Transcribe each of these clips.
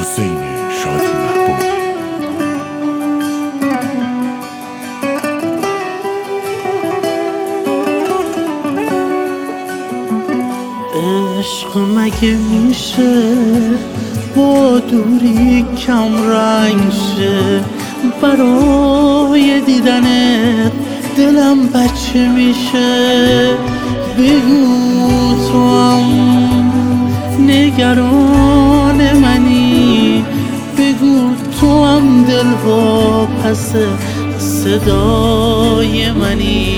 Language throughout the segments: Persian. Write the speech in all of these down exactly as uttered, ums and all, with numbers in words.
حسین شادی محبوب. عشق مگه میشه با دوری کم رنگ شه؟ برای دیدنت دلم بچه میشه. بگو تو هم نگران منی، بگو تو هم دل و پس صدای منی.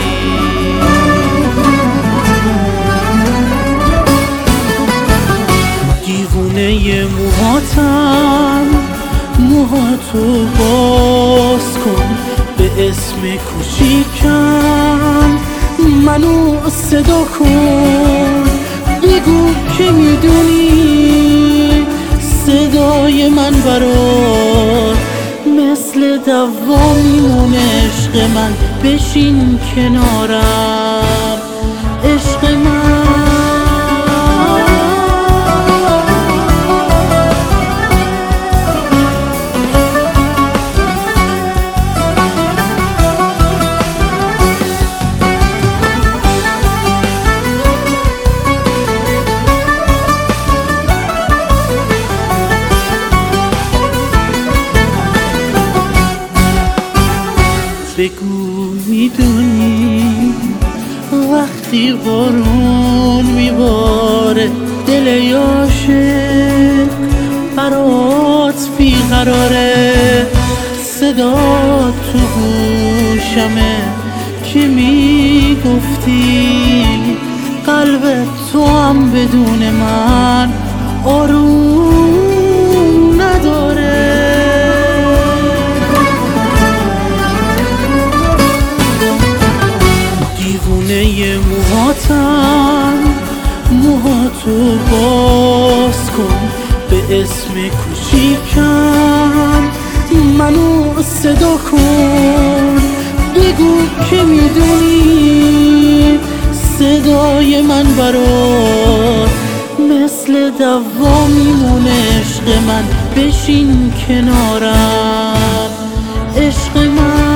دیوونه موهاتم، موهاتو باز کن، به اسم کوچیکم منو صدا کن. بگو که میدونی صدای من برات مثل دوام میمونه. عشق من بشین کنارم، عشق من. بگو میدونی وقتی بارون میباره دل عاشق برات بیقراره. صدا تو گوشمه که میگفتی قلب تو هم بدون من آروم نداره. دیوونه موهاتم، موهاتو باز کن، به اسم کوچیکم منو صدا کن. بگو که میدونی صدای من برات مثل دوام میمونه. عشق من بشین کنارم، عشق من.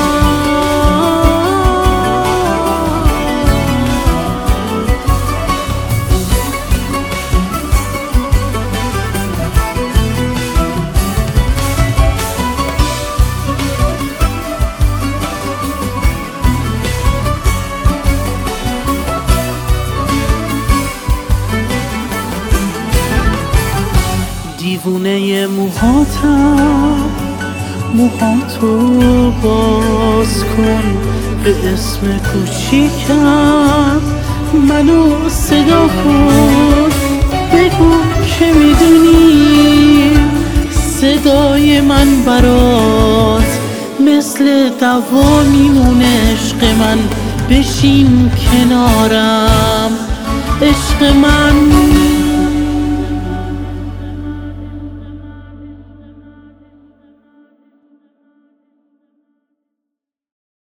دیوونه موهاتم، موهاتو باز کن، به اسم کوچیکم منو صدا کن. بگو که میدونی صدای من برات مثل دوام میمونه. عشق من بشین کنارم، عشق من.